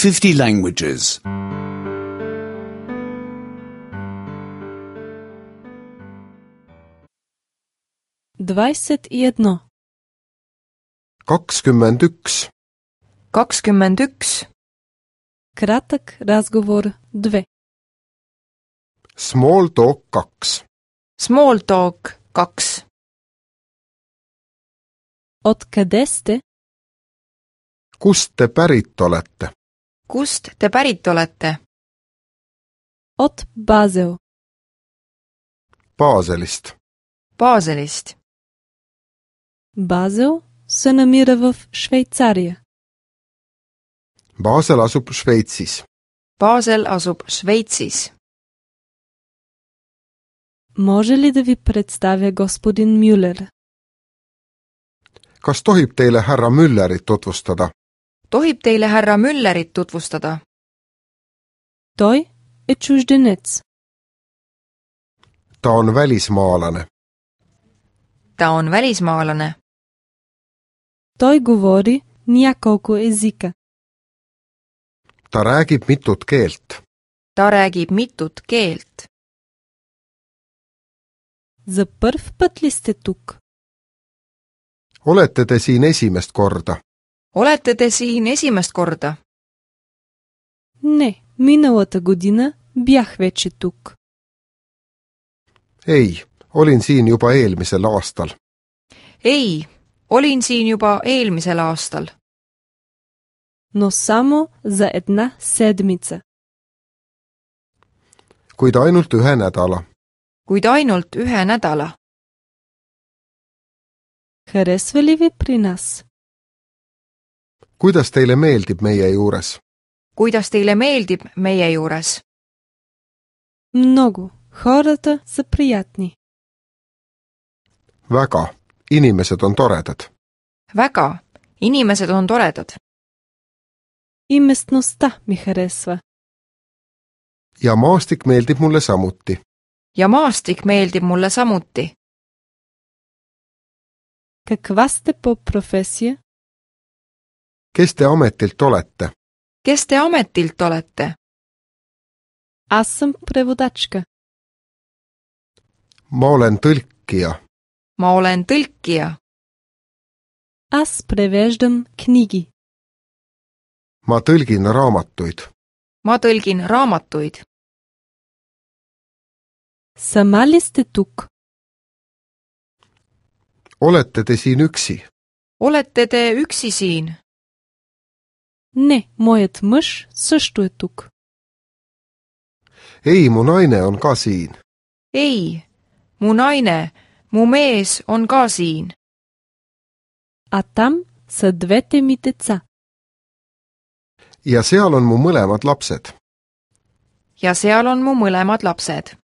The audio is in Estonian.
50 languages. 21. 21. 21. Кратък разговор 2. Small talk 2. Small talk 2. Откъде сте? Kust te pärit olete? Kust te pärit olete? От Базел. Baselist. Baselist. Базел се намира в Швейцария. Basel asub Šveitsis. Basel asub Šveitsis. Може ли да ви представя господин Мюлер? Kas tohib teile härra Müllerit tutvustada? Tohib teile härra Müllerit tutvustada? Той е чужденец. Ta on välismaalane. Ta on välismaalane. Той говори няколко езика. Ta räägib mitut keelt. Ta räägib mitut keelt. За първ път ли сте тук? Olete te siin esimest korda? Olete te siin esimest korda? Не, миналата година бях вече тук. Ei, olin siin juba eelmisel aastal. Ei, olin siin juba eelmisel aastal. Но само за една седмица. Kuid ainult ühe nädala. Kuid ainult ühe nädala. Харесва ли ви при нас? Kuidas teile meeldib meie juures? Kuidas teile meeldib meie juures? Много. Хората са приятни. Väga. Inimesed on toredad. Väga. Inimesed on toredad. И местността ми харесва. Ja maastik meeldib mulle samuti. Ja maastik meeldib mulle samuti. Каква сте по професия? Kes te ametilt olete? Kes te ametilt olete? Аз съм преводачка. Ma olen tõlkija. Ma olen tõlkija. Аз превеждам книги. Ma tõlgin raamatuid. Ma tõlgin raamatuid. Сама ли сте тук? Olete te siin üksi? Olete te üksi siin? Не, моят мъж също е тук. Ei, mu naine on ka siin. Ei, mu naine, mu mees on ka siin. А там са двете ми деца. Ja seal on mu mõlemad lapsed. Ja seal on mu mõlemad lapsed.